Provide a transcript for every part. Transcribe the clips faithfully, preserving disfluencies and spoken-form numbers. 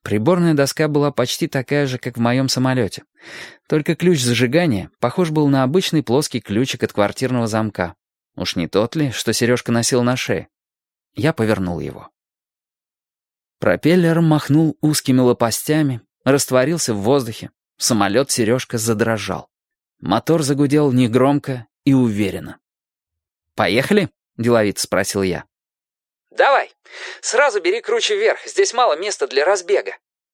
Приборная доска была почти такая же, как в моем самолете. Только ключ зажигания похож был на обычный плоский ключик от квартирного замка. Уж не тот ли, что Сережка носил на шее? Я повернул его. Пропеллер махнул узкими лопастями, растворился в воздухе. Самолет Сережка задрожал. Мотор загудел негромко и уверенно. «Поехали?» — деловито спросил я. «Давай, сразу бери круче вверх, здесь мало места для разбега».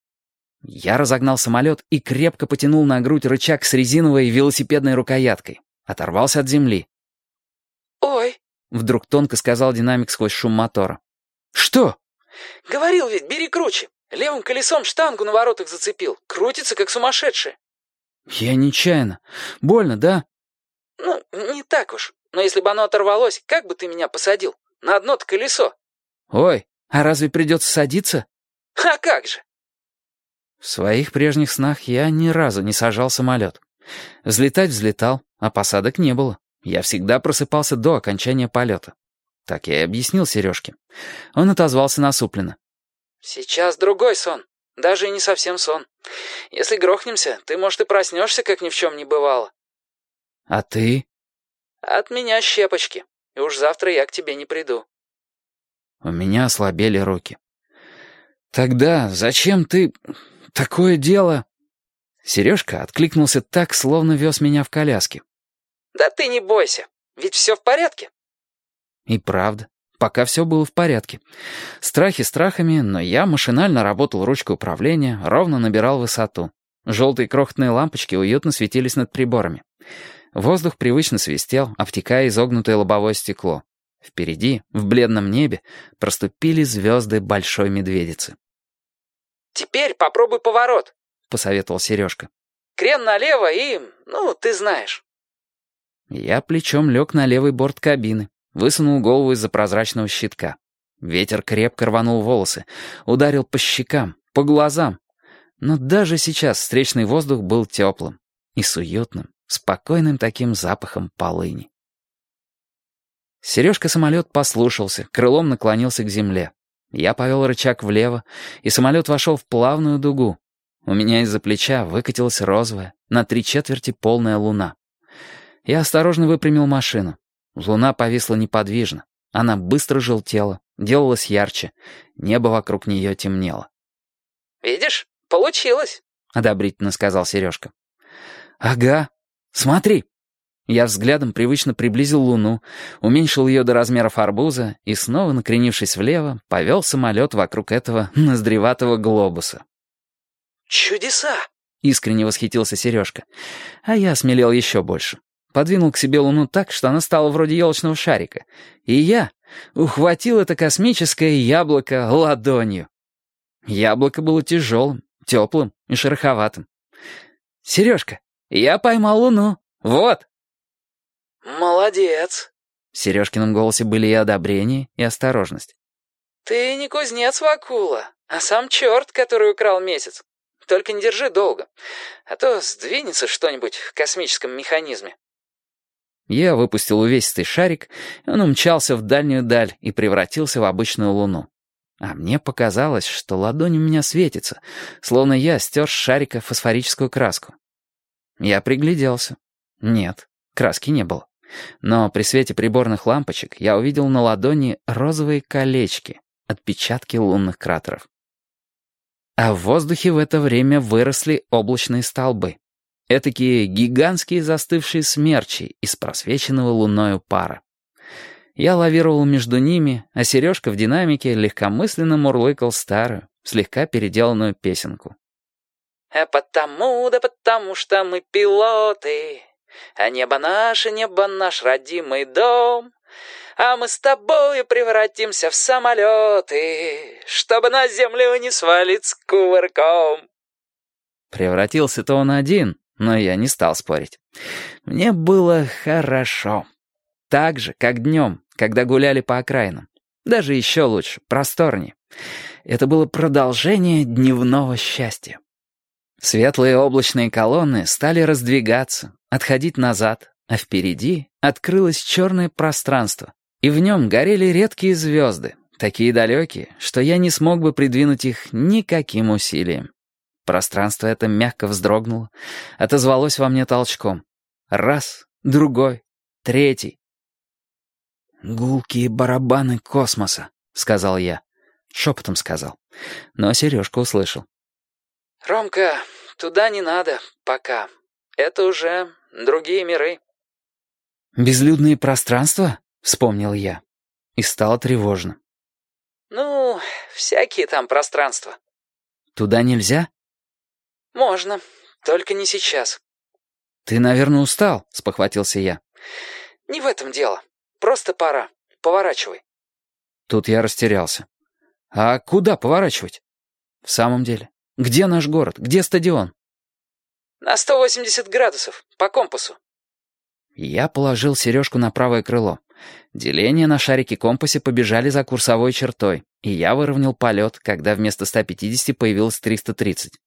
Я разогнал самолет и крепко потянул на грудь рычаг с резиновой велосипедной рукояткой. Оторвался от земли. «Ой!» — вдруг тонко сказал динамик сквозь шум мотора. «Что?» «Говорил ведь, бери круче. Левым колесом штангу на воротах зацепил. Крутится, как сумасшедший». «Я нечаянно. Больно, да?» «Ну, не так уж. Но если бы оно оторвалось, как бы ты меня посадил? На одно-то колесо». «Ой, а разве придется садиться?» «А как же?» В своих прежних снах я ни разу не сажал самолет. Взлетать взлетал, а посадок не было. Я всегда просыпался до окончания полета. Так я и объяснил Сережке. Он отозвался насупленно. «Сейчас другой сон. Даже и не совсем сон. Если грохнемся, ты, может, и проснешься, как ни в чем не бывало». «А ты?» «От меня щепочки. И уж завтра я к тебе не приду». У меня ослабели руки. «Тогда зачем ты... такое дело...» Сережка откликнулся так, словно вез меня в коляске. «Да ты не бойся. Ведь все в порядке». И правда, пока все было в порядке. Страхи страхами, но я машинально работал ручкой управления, ровно набирал высоту. Желтые крохотные лампочки уютно светились над приборами. Воздух привычно свистел, обтекая изогнутое лобовое стекло. Впереди, в бледном небе, проступили звезды Большой Медведицы. «Теперь попробуй поворот», — посоветовал Сережка. «Крен налево и... ну, ты знаешь». Я плечом лег на левый борт кабины, высунул голову из-за прозрачного щитка. Ветер крепко рванул волосы, ударил по щекам, по глазам. Но даже сейчас встречный воздух был теплым и с уютным, спокойным таким запахом полыни. Сережка-самолет послушался, крылом наклонился к земле. Я повел рычаг влево, и самолет вошел в плавную дугу. У меня из-за плеча выкатилась розовая, на три четверти полная луна. Я осторожно выпрямил машину. Луна повисла неподвижно. Она быстро желтела, делалась ярче. Небо вокруг нее темнело. «Видишь, получилось», — одобрительно сказал Сережка. «Ага, смотри». Я взглядом привычно приблизил луну, уменьшил ее до размеров арбуза и, снова накренившись влево, повел самолет вокруг этого ноздреватого глобуса. «Чудеса!» — искренне восхитился Сережка. А я осмелел еще больше. Подвинул к себе луну так, что она стала вроде елочного шарика. И я ухватил это космическое яблоко ладонью. Яблоко было тяжелым, теплым и шероховатым. «Сережка, я поймал луну. Вот!» «Молодец!» В Сережкином голосе были и одобрение, и осторожность. «Ты не кузнец Вакула, а сам черт, который украл месяц. Только не держи долго, а то сдвинется что-нибудь в космическом механизме». Я выпустил увесистый шарик, и он умчался в дальнюю даль и превратился в обычную луну. А мне показалось, что ладонь у меня светится, словно я стер с шарика фосфорическую краску. Я пригляделся. Нет, краски не было. Но при свете приборных лампочек я увидел на ладони розовые колечки, отпечатки лунных кратеров. А в воздухе в это время выросли облачные столбы. Этакие гигантские застывшие смерчи из просвеченного луною пара. Я лавировал между ними, а Сережка в динамике легкомысленно мурлыкал старую, слегка переделанную песенку. «А потому, да потому что мы пилоты, а небо наше, небо наш родимый дом, а мы с тобою превратимся в самолеты, чтобы на землю не свалиться кувырком». Превратился-то он один, но я не стал спорить. Мне было хорошо. Так же, как днем, когда гуляли по окраинам. Даже еще лучше, просторнее. Это было продолжение дневного счастья. Светлые облачные колонны стали раздвигаться, отходить назад, а впереди открылось черное пространство, и в нем горели редкие звезды, такие далекие, что я не смог бы придвинуть их никаким усилием. Пространство это мягко вздрогнуло, отозвалось во мне толчком. Раз, другой, третий. «Гулкие барабаны космоса», — сказал я. Шепотом сказал. Но Сережка услышал. «Ромка, туда не надо, пока. Это уже другие миры». «Безлюдные пространства?» — вспомнил я. И стало тревожно. «Ну, всякие там пространства». «Туда нельзя?» «Можно, только не сейчас». «Ты, наверное, устал», — спохватился я. «Не в этом дело. Просто пора. Поворачивай». Тут я растерялся. «А куда поворачивать?» «В самом деле, где наш город? Где стадион?» «На сто восемьдесят градусов, по компасу». Я положил Сережку на правое крыло. Деления на шарике-компасе побежали за курсовой чертой, и я выровнял полет, когда вместо ста пятидесяти появилось триста тридцать.